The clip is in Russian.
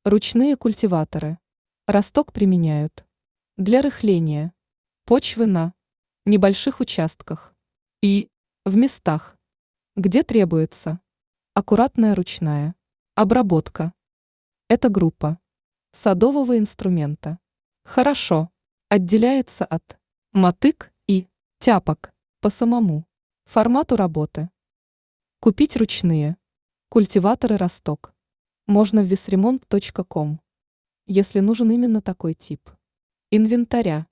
Ручные культиваторы. Росток применяют для рыхления почвы на небольших участках и в местах, где требуется аккуратная ручная обработка. Эта группа садового инструмента хорошо отделяется от мотык и тяпок по самому формату работы. Купить ручные культиваторы «Росток» можно в visremont.com, если нужен именно такой тип инвентаря.